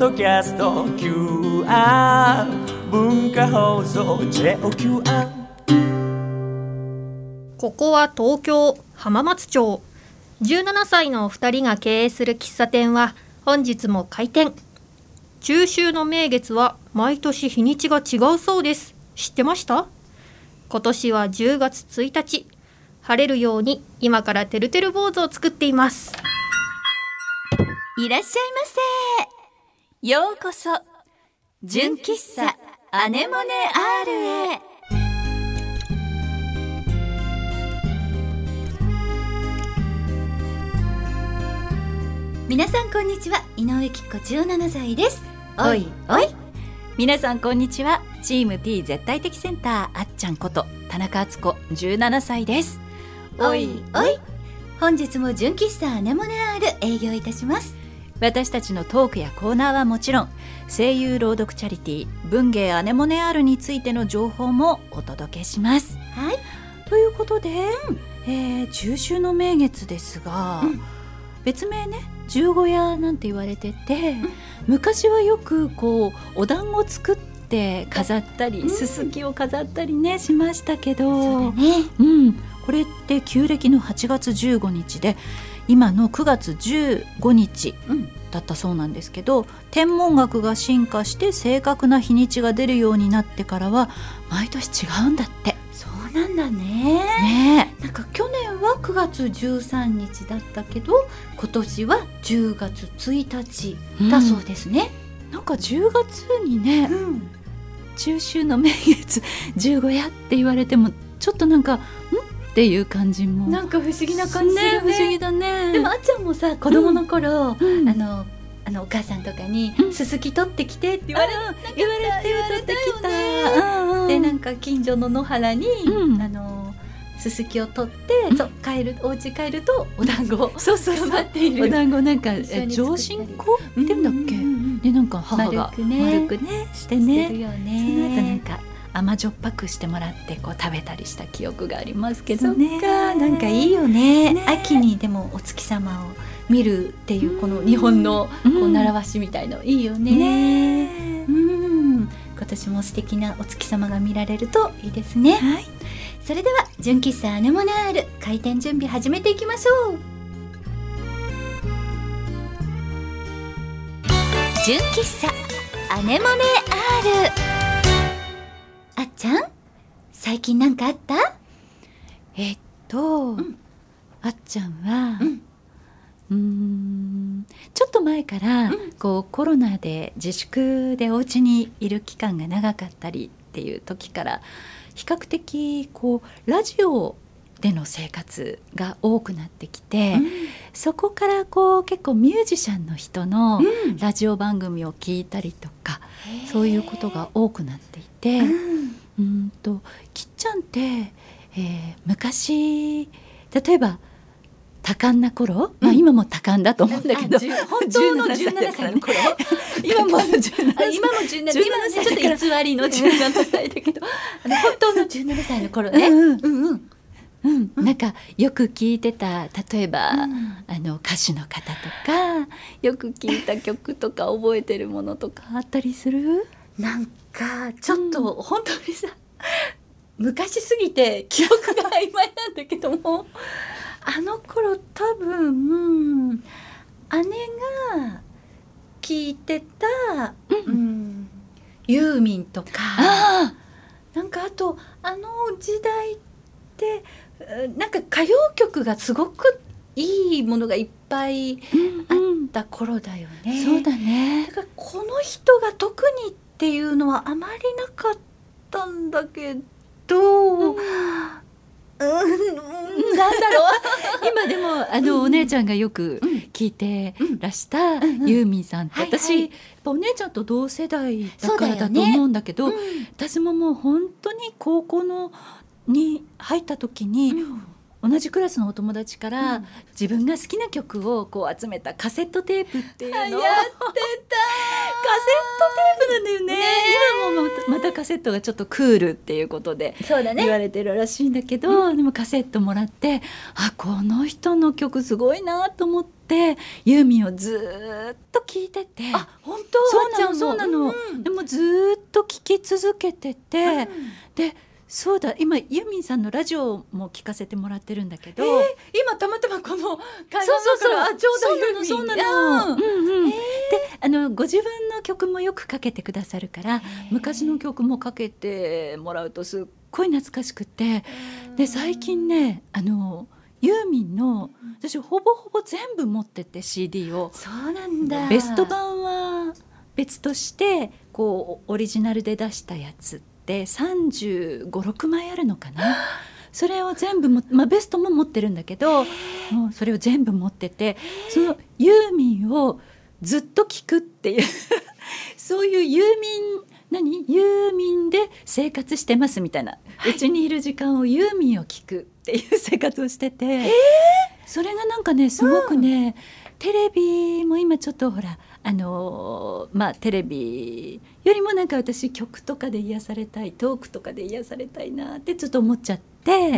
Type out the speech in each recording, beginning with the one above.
ドキャスト QR 文化放送 JOQR。 ここは東京浜松町。17歳の2人が経営する喫茶店は本日も開店。中秋の名月は毎年日にちが違うそうです。知ってました？今年は10月1日。晴れるように今からてるてる坊主を作っています。 いらっしゃいませ。ようこそ純喫茶アネモネ R へ。皆さんこんにちは、井上貴子17歳です。おいおい。皆さんこんにちは、チーム T 絶対的センターあっちゃんこと田中敦子17歳です。おいおい。本日も純喫茶アネモネ R 営業いたします。私たちのトークやコーナーはもちろん、声優朗読チャリティー文芸アネモネ R についての情報もお届けします。はい。ということで、中秋の名月ですが、別名ね十五夜なんて言われてて、昔はよくこうお団子作って飾ったり、すすきを飾ったりねしましたけど、そうだね、これって旧暦の8月15日で今の9月15日だったそうなんですけど、天文学が進化して正確な日にちが出るようになってからは毎年違うんだって。そうなんだね。なんか去年は9月13日だったけど、今年は10月1日だそうですね。なんか10月にね、中秋の名月十五夜って言われてもちょっとなんかっていう感じもなんか不思議な感じするね。不思議だね。でもあっちゃんもさ、子供の頃、お母さんとかにすすき取ってきてって言われて取ってきた。でなんか近所の野原に、すすきを取って、お家帰るとお団子を配っている。お団子なんか上新粉って言うんだっけ、でなんか母が丸くねしてね、その後なんか甘じょっぱくしてもらってこう食べたりした記憶がありますけどね。そっか、なんかいいよね。秋にでもお月様を見るっていうこの日本のこう習わしみたいのいいよね。今年も素敵なお月様が見られるといいですね。はい、それでは純喫茶アネモネ R 開店準備始めていきましょう。純喫茶アネモネ R。 あっちゃん、最近なんかあった？あっちゃんは、ちょっと前から、こうコロナで自粛でお家にいる期間が長かったりっていう時から、比較的こうラジオでの生活が多くなってきて、そこからこう結構ミュージシャンの人のラジオ番組を聞いたりとか、そういうことが多くなっていて、きっちゃんって、昔例えば多感な頃、今も多感だと思うんだけど、本当の17歳の頃今も17歳、今のちょっと偽りの17歳だけど本当の17歳の頃ね。なんかよく聞いてた、例えば、歌手の方とかよく聞いた曲とか覚えてるものとかあったりする？なんかちょっと本当にさ、昔すぎて記憶が曖昧なんだけども、あの頃多分、姉が聞いてた、ユーミンとか、なんかあとあの時代ってなんか歌謡曲がすごくいいものがいっぱいあった頃だよね。そうだね。だからこの人が特にっていうのはあまりなかったんだけど、なんだろう今でもお姉ちゃんがよく聞いてらしたユーミンさんって、私やっぱお姉ちゃんと同世代だからだと思うんだけど、私ももう本当に高校に入った時に、同じクラスのお友達から、自分が好きな曲をこう集めたカセットテープっていうのをやってた。 プなんだよね。今もまたカセットがちょっとクールっていうことでそうだね言われてるらしいんだけど、でもカセットもらって、あ、この人の曲すごいなと思ってユーミンをずーっと聴いてて。 あ、本当？ そうなの、でもずーっと聴き続けてて、でそうだ、今ユーミンさんのラジオも聞かせてもらってるんだけど、 今たまたまこの会そう話からちょうどユーミンそうなの、でご自分の曲もよくかけてくださるから、昔の曲もかけてもらうとすっごい懐かしくて、で最近ねユーミンの私ほぼほぼ全部持ってて CD を。 そうなんだ。 ベスト版は別としてこうオリジナルで出したやつって35、6枚あるのかな。それを全部ベストも持ってるんだけど、もうそれを全部持ってて、そのユーミンをずっと聴くっていうそういうユーミンで生活してますみたいな、うちにいる時間をユーミンを聴くっていう生活をしてて、それがなんかねすごくね、テレビも今ちょっとほらテレビよりもなんか私曲とかで癒されたい、トークとかで癒されたいなってちょっと思っちゃって、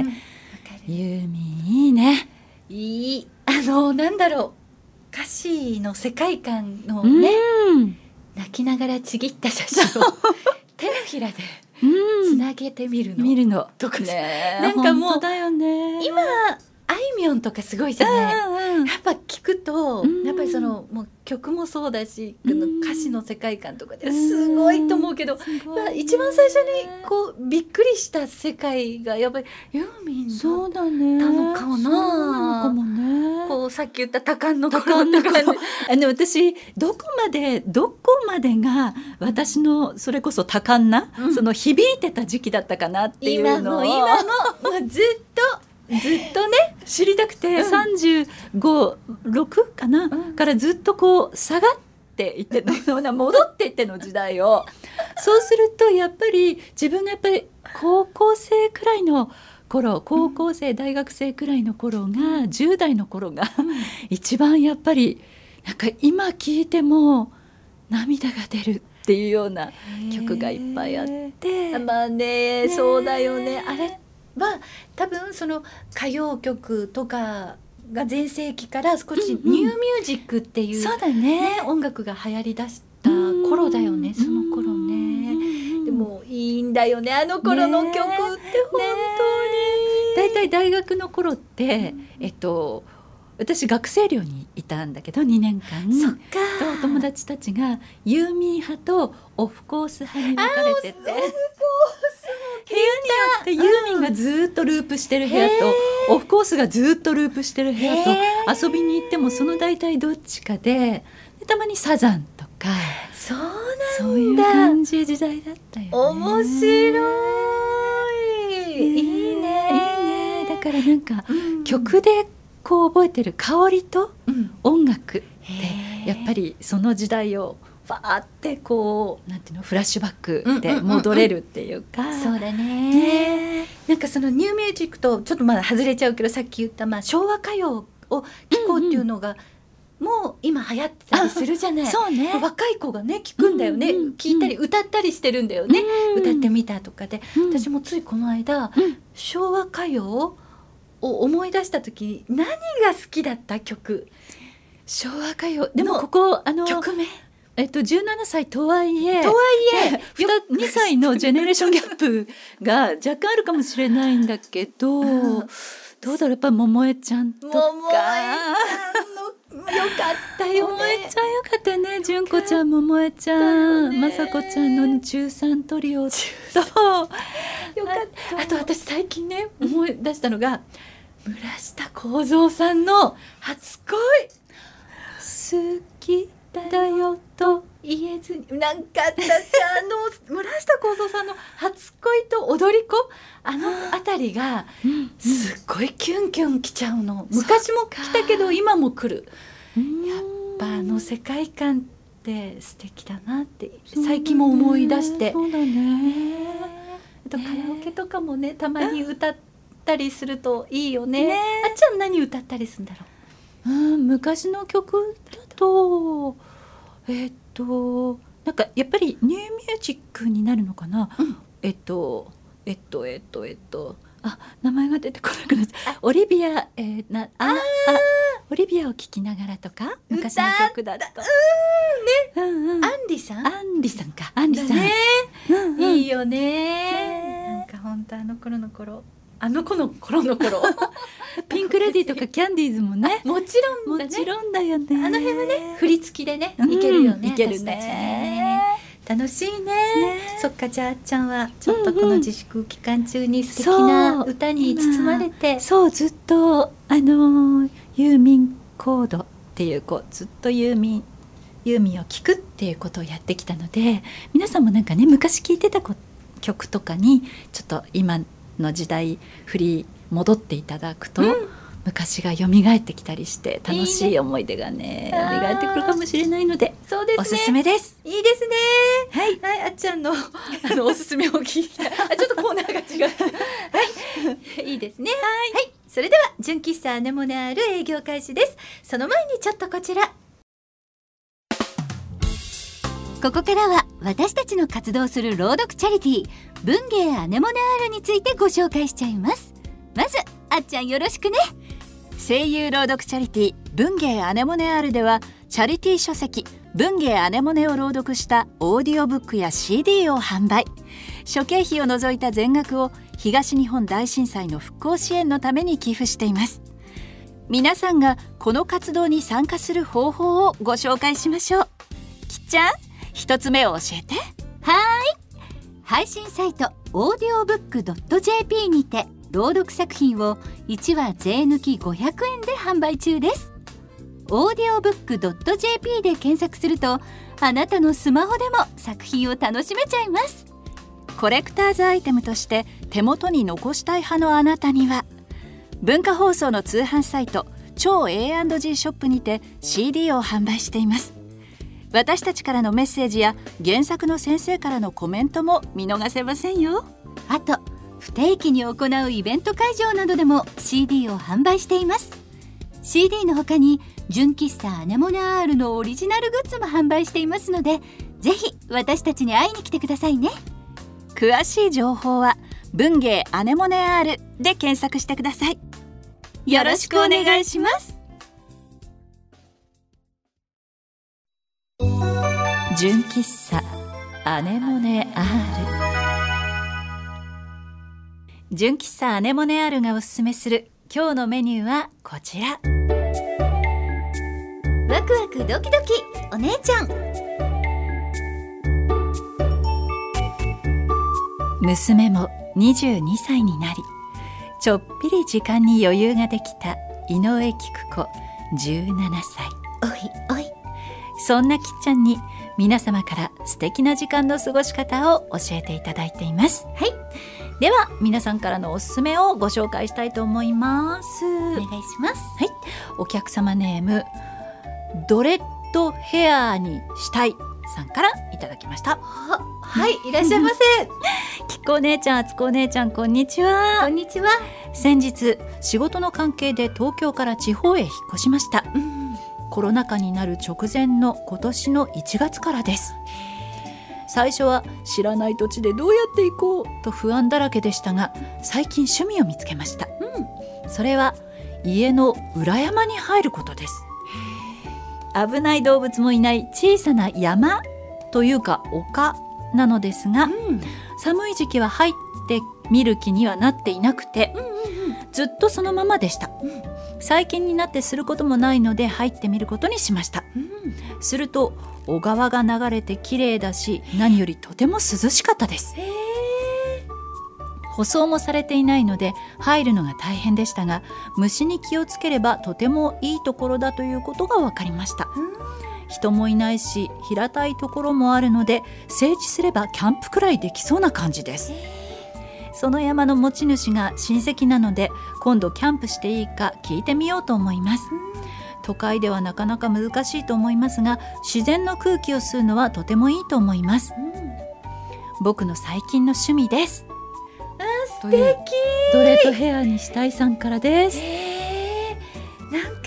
ユーミンいいね。 いい、なんだろう、歌詞の世界観のね、泣きながらちぎった写真を手のひらでつなげてみるのとかね、 なんかもう本当だよね。 今あいみょんとかすごいじゃない、やっぱ聞くと、やっぱりもう曲もそうだし、歌詞の世界観とかですごいと思うけど、一番最初にこうびっくりした世界がやっぱりユーミンだったのかな。こうさっき言った多感の頃とかね、 私どこまでが私のそれこそ多感な、その響いてた時期だったかなっていうのを今のずっとね知りたくて、35、6かな、からずっとこう下がっていっての戻っていっての時代をそうするとやっぱり自分がやっぱり高校生くらいの頃、高校生大学生くらいの頃が、10代の頃が一番やっぱりなんか今聴いても涙が出るっていうような曲がいっぱいあって、 まあね、そうだよね。あれは多分その歌謡曲とかが全盛期から少しニューミュージックっていう、 そうだね、 音楽が流行りだした頃だよね、その頃ね。でもいいんだよね、あの頃の曲って本当に。 だいたい大学の頃って、私学生寮にいたんだけど2年間。 そっか。 とお友達たちがユーミン派とオフコース派に分かれてて、部屋によってユーミンがずっとループしてる部屋と、オフコースがずっとループしてる部屋と、遊びに行ってもその大体どっちかで、たまにサザンとか、 そうなんだ、 そういう感じ時代だったよね。 面白い。いいね。 だからなんか、曲でこう覚えてる香りと音楽ってやっぱりその時代をファーってこうなんていうの、フラッシュバックで戻れるっていうか、 そうだね。なんかそのニューミュージックとちょっとまだ外れちゃうけど、さっき言った昭和歌謡を聴こうっていうのがもう今流行ってたりするじゃない。 そうね、 若い子がね聞くんだよね、聞いたり歌ったりしてるんだよね、歌ってみたとかで、私もついこの間、昭和歌謡を思い出した時に何が好きだった曲。 昭和歌謡でもここ曲名 17歳とはいえ2歳のジェネレーションギャップが若干あるかもしれないんだけど、どうだろう、やっぱ桃江ちゃんとか。 桃江ちゃんのよかったよね。 桃江ちゃんよかったね。純子ちゃん、桃江ちゃん、雅子ちゃんの中3トリオとよかった。 あと私最近ね思い出したのが、村下幸三さんの初恋。 好きだよと言えずに、なんか私村下幸三さんの初恋と踊り子、あたりがすっごいキュンキュンきちゃうの。昔も来たけど今も来る。やっぱ世界観って素敵だなって最近も思い出して。 そうだね。 あとカラオケとかもね、たまに歌ったりするといいよね。あっちゃん何歌ったりするんだろう。 昔の曲だとなんかやっぱりニューミュージックになるのかな、名前が出てこなくなっちゃう。オリビア、オリビアを聴きながらとか昔の曲だとアンリさんアンリさんか、アンリさん、 ね、いいよね。なんか本当あの頃の頃ピンクレディーとかキャンディーズもねもちろんだね。 もちろんだよね。 あの辺はね振り付きでね、いけるよね。 いけるね。 私たちね楽しいね。そっか、じゃああっちゃんはちょっとこの自粛期間中に素敵な歌に包まれて、 そうずっとユーミンコードっていうずっとユーミンを聴くっていうことをやってきたので、皆さんもなんかね昔聴いてた曲とかにちょっと今の時代振り戻っていただくと、昔が蘇ってきたりして楽しい思い出がね蘇ってくるかもしれないので、 そうですね、 おすすめです。 いいですね。 はい、 はい、あっちゃんのおすすめを聞いた。ちょっとコーナーが違う。はい、いいですね。はい、それでは純喫茶アネモネアール営業開始です。その前にちょっとこちら。 ここからは私たちの活動する朗読チャリティー文芸アネモネアールについてご紹介しちゃいます。まずあっちゃんよろしくね。 声優朗読チャリティー文芸アネモネアールでは、チャリティー書籍文芸アネモネを朗読したオーディオブックや CD を販売。諸経費を除いた全額を東日本大震災の復興支援のために寄付しています。皆さんがこの活動に参加する方法をご紹介しましょう。きっちゃん、一つ目を教えて。 配信サイトオーディオブック .jp にて朗読作品を1話税抜き500円で販売中です。オーディオブック .jp で検索すると、あなたのスマホでも作品を楽しめちゃいます。 コレクターズアイテムとして手元に残したい派のあなたには、文化放送の通販サイト超 A&G ショップにて CD を販売しています。私たちからのメッセージや原作の先生からのコメントも見逃せませんよ。 あと不定期に行うイベント会場などでも CD を販売しています。 CD の他に純喫茶アネモネアールのオリジナルグッズも販売していますので、ぜひ私たちに会いに来てくださいね。 詳しい情報は文芸アネモネアールで検索してください。よろしくお願いします。純喫茶アネモネアール。純喫茶アネモネアールがおすすめする今日のメニューはこちら。 ワクワクドキドキお姉ちゃん。 娘も22歳になり、ちょっぴり時間に余裕ができた井上菊子17歳。 おいおい、 そんなきっちゃんに皆様から素敵な時間の過ごし方を教えていただいています。 はい、 では皆さんからのおすすめをご紹介したいと思います。 お願いします。 はい、お客様ネームドレッドヘアにしたいさんからいただきました。 はい、いらっしゃいませ。 きっこお姉ちゃん、あつこお姉ちゃん、こんにちは。 こんにちは。 先日仕事の関係で東京から地方へ引っ越しました。コロナ禍になる直前の今年の1月からです。最初は知らない土地でどうやって行こうと不安だらけでしたが、最近趣味を見つけました。それは家の裏山に入ることです。危ない動物もいない小さな山というか丘なのですが、寒い時期は入ってみる気にはなっていなくて、ずっとそのままでした。最近になってすることもないので入ってみることにしました。すると小川が流れて綺麗だし、何よりとても涼しかったです。舗装もされていないので入るのが大変でしたが、虫に気をつければとてもいいところだということが分かりました。人もいないし平たいところもあるので、整地すればキャンプくらいできそうな感じです。その山の持ち主が親戚なので、今度キャンプしていいか聞いてみようと思います。都会ではなかなか難しいと思いますが、自然の空気を吸うのはとてもいいと思います。僕の最近の趣味です。 素敵。 ドレッドヘアにしたいさんからです。 なんか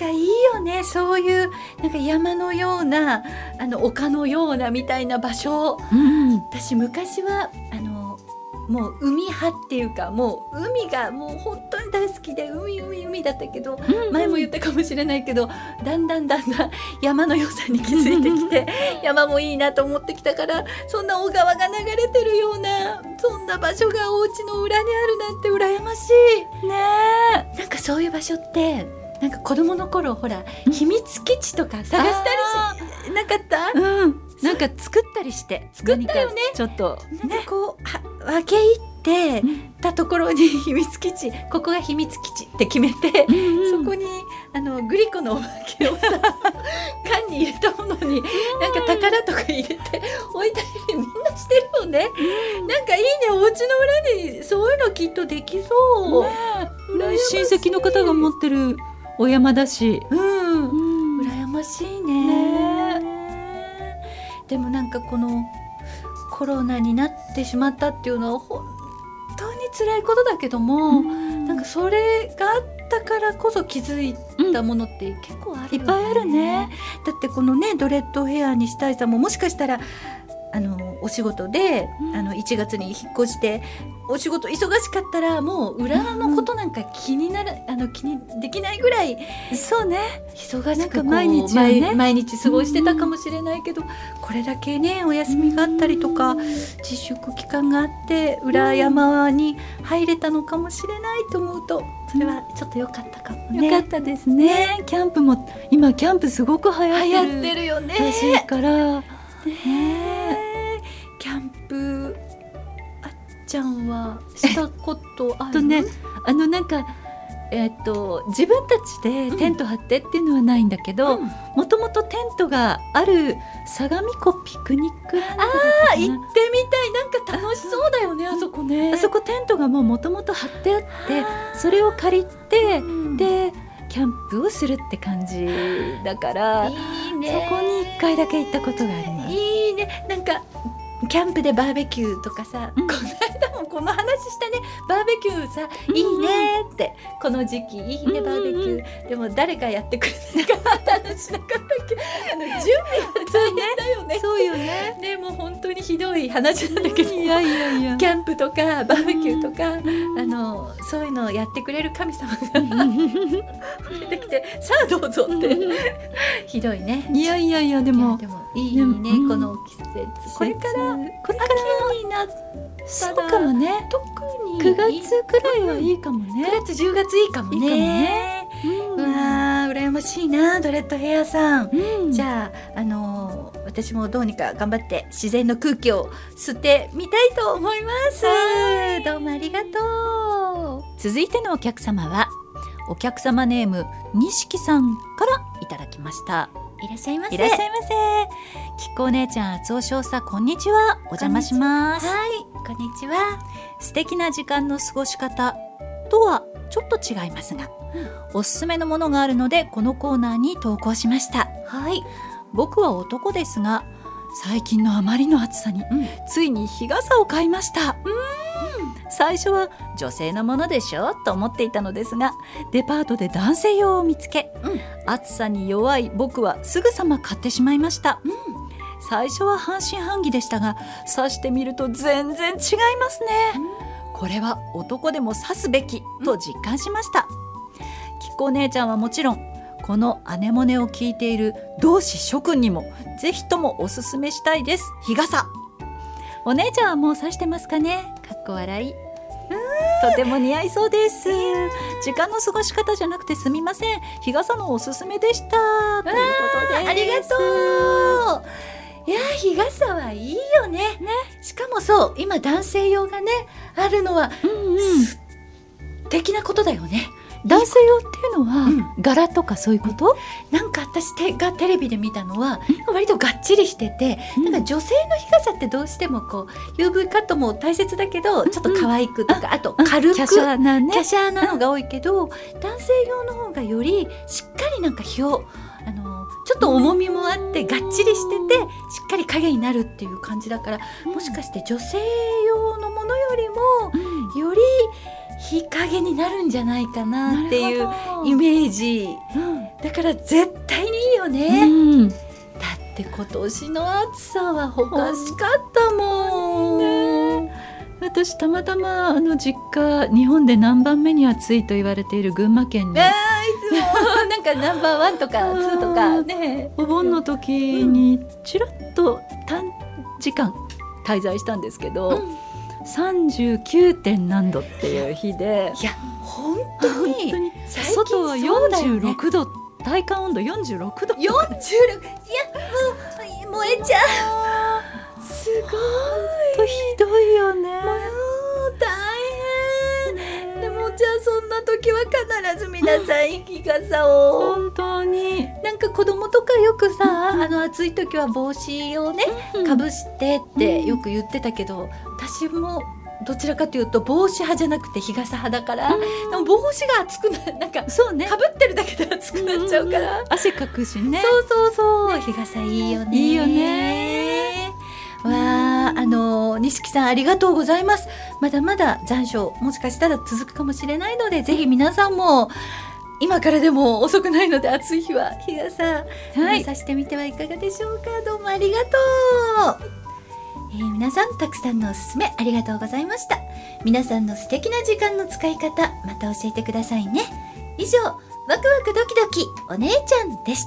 かいいよね、そういうなんか山のような丘のようなみたいな場所、私昔はもう海派っていうか、もう海がもう本当に大好きで海だったけど、前も言ったかもしれないけど、だんだん山の良さに気づいてきて山もいいなと思ってきたから、そんな小川が流れてるようなそんな場所がお家の裏にあるなんて羨ましいね。なんかそういう場所ってなんか子供の頃ほら、秘密基地とか探したりしなかった？ なんか作ったりして作ったよね。 ちょっとなんかこう分け入ってたところに秘密基地、ここが秘密基地って決めて、そこにグリコのおまけをさ缶に入れたものになんか宝とか入れて置いたりみんなしてるよね。なんかいいね、お家の裏にそういうのきっとできそう、 親戚の方が持ってるお山だし、 羨ましいね。でもなんかこのコロナになってしまったっていうのは本当に辛いことだけども、なんかそれがあったからこそ気づいたものって結構あるよね。 いっぱいあるね。 だってこのね、ドレッドヘアにしたいさんももしかしたらお仕事で、1月に引っ越してお仕事忙しかったらもう裏のことなんか気にできないぐらい、 そうね、 忙しくこう毎日はね、 毎日過ごしてたかもしれないけど、これだけねお休みがあったりとか、自粛期間があって裏山に入れたのかもしれないと思うと、それはちょっと良かったかもね。 よかったですね。キャンプも今キャンプすごく流行ってるよね。 らしいからキャンプあっちゃんはしたことある？ なんか自分たちでテント張ってっていうのはないんだけど、もともとテントがある相模湖ピクニックランドだったかな。 行ってみたい。なんか楽しそうだよね、あそこね。 あそこテントがもともと張ってあって、それを借りて、でキャンプをするって感じだから、 いいね。 そこに1回だけ行ったことがあります。 いいね。なんかキャンプでバーベキューとかさ、この間もこの話したね。バーベキューさ、いいねって、この時期いいね、バーベキュー。でも誰かやってくれないかなって話しなかったっけ？準備が大変だよね。 そうよね。 ね、もう本当にひどい話なんだけど、 いやキャンプとかバーベキューとか、そういうのをやってくれる神様が出てきて、さあどうぞってひどいね。 いやでもいいね、この季節。これから秋になったら、 そうかもね。 特に 9月くらいはいいかもね。 9月10月いいかもね。うわー、羨ましいな、ドレッドヘアさん。じゃあ私もどうにか頑張って自然の空気を吸ってみたいと思います。どうもありがとう。 続いてのお客様はお客様ネーム錦さんからいただきました。 いらっしゃいませ。 いらっしゃいませ。きっこお姉ちゃん、厚尾少佐、こんにちは。お邪魔します。 はい、こんにちは。 素敵な時間の過ごし方とはちょっと違いますが、おすすめのものがあるのでこのコーナーに投稿しました。 はい。 僕は男ですが、最近のあまりの暑さに、ついに日傘を買いました。最初は女性のものでしょと思っていたのですが、デパートで男性用を見つけ、暑さに弱い僕はすぐさま買ってしまいました。最初は半信半疑でしたが、刺してみると全然違いますね。これは男でも刺すべきと実感しました。きっこお姉ちゃんはもちろん、このアネモネを聞いている同志諸君にもぜひともおすすめしたいです。日傘。お姉ちゃんはもう刺してますかね？かっこ笑い。とても似合いそうです。時間の過ごし方じゃなくてすみません。日傘のおすすめでした。ということで、 ありがとう。いや、日傘はいいよね。しかもそう、今男性用がねあるのは、素敵なことだよね。 男性用っていうのは、柄とかそういうこと？ なんか私がテレビで見たのは割とがっちりしてて、なんか女性の日傘ってどうしてもこう UV カットも大切だけど、ちょっと可愛くとか、あと軽く華奢なね、 華奢なのが多いけど、男性用の方がよりしっかりなんか日をちょっと重みもあってがっちりしてて、しっかり影になるっていう感じだから、もしかして女性用のものよりもより日陰になるんじゃないかなっていうイメージ、だから絶対にいいよね、だって今年の暑さはおかしかったもん、 私たまたま実家日本で何番目に暑いと言われている群馬県に、 いつもなんかナンバーワンとか2とかね、 お盆の時にちらっと短時間滞在したんですけど、39. 点何度っていう日で、 いや本当に最近外は46度、体感温度46度、 46、いやもう燃えちゃう、すごいひどいよね。 もう大変、でもじゃあそんな時は必ず皆さん日傘を、 本当になんか子供とかよくさ、暑い時は帽子をねかぶしてってよく言ってたけど、私もどちらかというと帽子派じゃなくて日傘派だから、でも帽子が暑くなんかそうね、 かぶってるだけで暑くなっちゃうから、 汗かくしね。 そう、日傘いいよね、 いいよね。 わあ、錦さんありがとうございます。まだまだ残暑もしかしたら続くかもしれないので、ぜひ皆さんも今からでも遅くないので、暑い日は日傘さしてみてはいかがでしょうか。どうもありがとう。皆さんたくさんのおすすめありがとうございました。皆さんの素敵な時間の使い方また教えてくださいね。以上、ワクワクドキドキお姉ちゃんでした。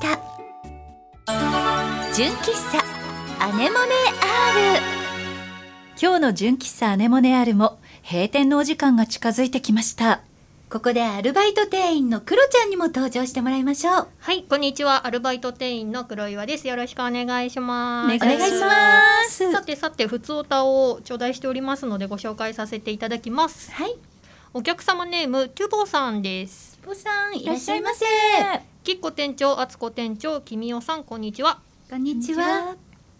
純喫茶アネモネ R。 今日の純喫茶アネモネ R も閉店のお時間が近づいてきました。ここでアルバイト店員のクロちゃんにも登場してもらいましょう。 はい、こんにちは。アルバイト店員の黒岩です。よろしくお願いします。 お願いします。 さてふつおたを頂戴しておりますのでご紹介させていただきます。 はい、 お客様ネームトゥボさんです。 ボさんいらっしゃいませ。 きっこ店長、あつこ店長、きみおさん、こんにちは。 こんにちは。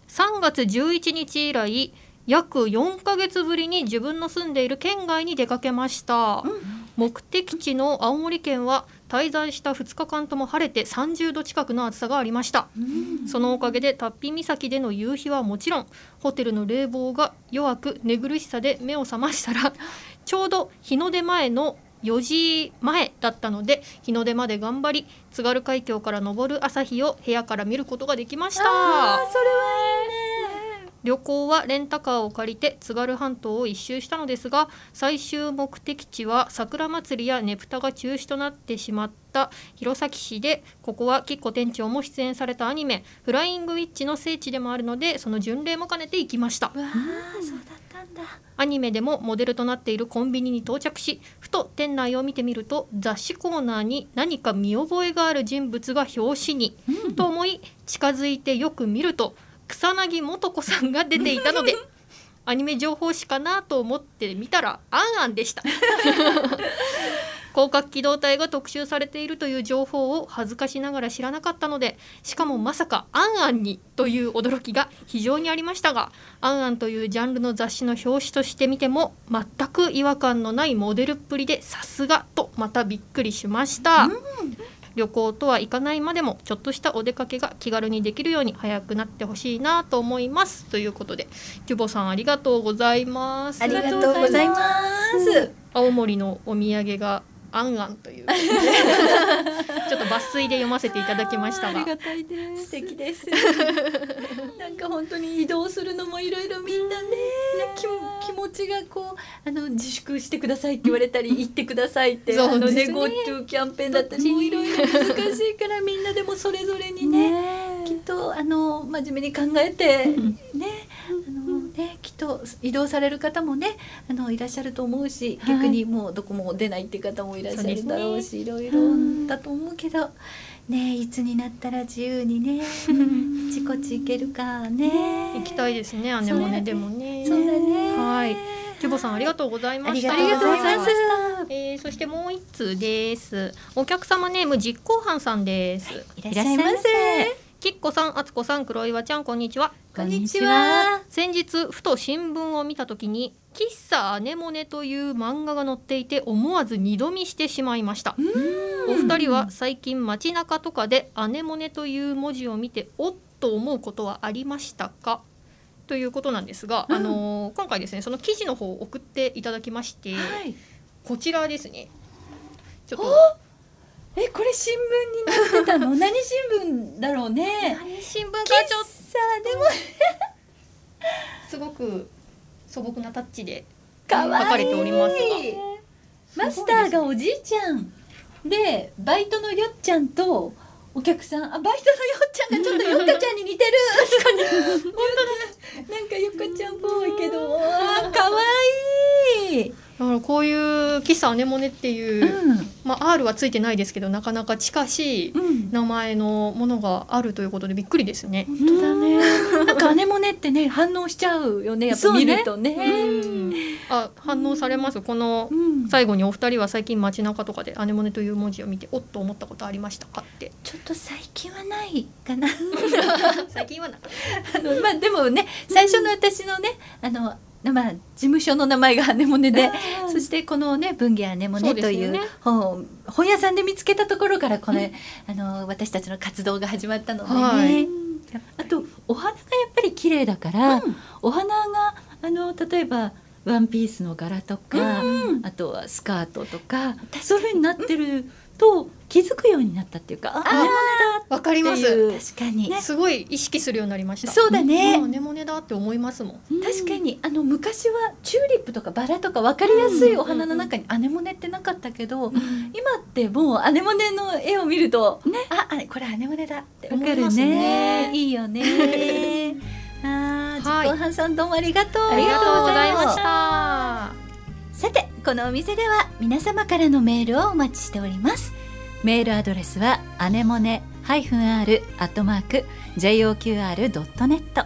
3月11日以来約4ヶ月ぶりに自分の住んでいる県外に出かけました、目的地の青森県は滞在した2日間とも晴れて30度近くの暑さがありました、そのおかげでタッピ岬での夕日はもちろん、ホテルの冷房が弱く寝苦しさで目を覚ましたらちょうど日の出前の4時前だったので、日の出まで頑張り津軽海峡から昇る朝日を部屋から見ることができました。 それはいいね。 旅行はレンタカーを借りて津軽半島を一周したのですが、最終目的地は桜祭りやねぷたが中止となってしまった弘前市で、ここはきっこ店長も出演されたアニメフライングウィッチの聖地でもあるので、その巡礼も兼ねて行きました。 わあ、そうだったんだ。 アニメでもモデルとなっているコンビニに到着し、ふと店内を見てみると雑誌コーナーに何か見覚えがある人物が表紙に、と思い近づいてよく見ると草薙素子さんが出ていたのでアニメ情報誌かなと思って見たらアンアンでした広角機動隊が特集されているという情報を恥ずかしながら知らなかったので、しかもまさかアンアンにという驚きが非常にありましたが、アンアンというジャンルの雑誌の表紙として見ても全く違和感のないモデルっぷりで、さすがとまたびっくりしました、旅行とはいかないまでもちょっとしたお出かけが気軽にできるように早くなってほしいなと思いますということで、キュボさんありがとうございます。 ありがとうございます。 青森のお土産がアンアンというちょっと抜粋で読ませていただきましたが、 ありがたいです。素敵ですなんか本当に移動するのもいろいろみんなね、気持ちがこう自粛してくださいって言われたり行ってくださいってそうですね、 GoTo キャンペーンだったりもういろいろ難しいからみんなでもそれぞれにねきっと真面目に考えてきっと移動される方もねいらっしゃると思うし、逆にもうどこも出ないっていう方もいらっしゃるだろうし、いろいろだと思うけどね、いつになったら自由にねあちこち行けるかね。 行きたいですね、アネモネでもね。 そうだね。 はい、キュボさんありがとうございました。 ありがとうございました。 そしてもう一通です。お客様ネーム実行犯さんです。 いらっしゃいませ。 きっこさん、あつこさん、黒岩ちゃん、こんにちは。 こんにちは。 先日ふと新聞を見たときに喫茶アネモネという漫画が載っていて、思わず二度見してしまいました。お二人は最近街中とかでアネモネという文字を見ておっと思うことはありましたか？ ということなんですが、今回ですねその記事の方を送っていただきまして、こちらですね。ちょっとこれ新聞になってたの何新聞だろうね。 何新聞かちょっとでもすごく素朴なタッチでかわいい書かれておりますが、 マスターがおじいちゃんでバイトのよっちゃんとお客さん、バイトのよっちゃんがちょっとよっかちゃんに似てる確かに本当だ、なんかよっかちゃんっぽいけどかわいい。 だからこういう喫茶アネモネっていう、R はついてないですけどなかなか近しい名前のものがあるということでびっくりですね。 本当だね。なんかアネモネってね反応しちゃうよね、やっぱ見るとね。 反応されます。この最後にお二人は最近街中とかでアネモネという文字を見ておっと思ったことありましたかって。 ちょっと最近はないかな最近はなでもね最初の私のね事務所の名前がアネモネで、そしてこのね文芸アネモネという本屋さんで見つけたところからこれ、私たちの活動が始まったのでね、あとお花がやっぱり綺麗だから、お花が例えばワンピースの柄とか、あとはスカートとかそういう風になってると気づくようになったっていうか、アネモネだわかります。 確かに、 すごい意識するようになりました。 そうだね、 アネモネだって思いますもん。 確かに昔はチューリップとかバラとか分かりやすいお花の中にアネモネってなかったけど、今ってもうアネモネの絵を見ると、これアネモネだって思いますね。いいよね実行犯さんどうもありがとう。 ありがとうございました。 さてこのお店では皆様からのメールをお待ちしております。メールアドレスはアネモネ-r@joqr.net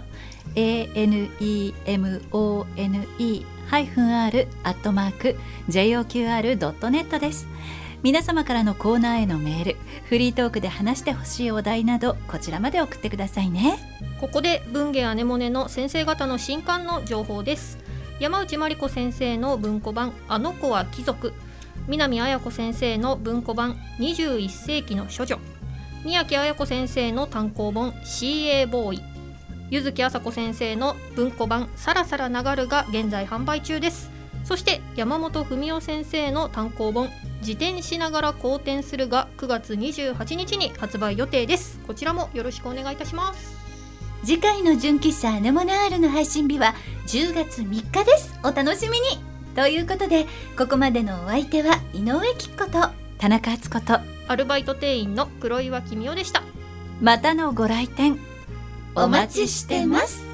anemone-r@joqr.net です。皆様からのコーナーへのメール、フリートークで話してほしいお題などこちらまで送ってくださいね。 ここで文芸アネモネの先生方の新刊の情報です。山内真理子先生の文庫版あの子は貴族、南綾子先生の文庫版21世紀の処女、宮城綾子先生の単行本 CA ボーイ、柚木麻子先生の文庫版さらさら流るが現在販売中です。そして山本文夫先生の単行本自転しながら好転するが9月28日に発売予定です。こちらもよろしくお願いいたします。 次回の純喫茶アネモネ R の配信日は10月3日です。お楽しみに。ということでここまでのお相手は井上貴子と田中敦子とアルバイト店員の黒岩公代でした。 またのご来店お待ちしてます。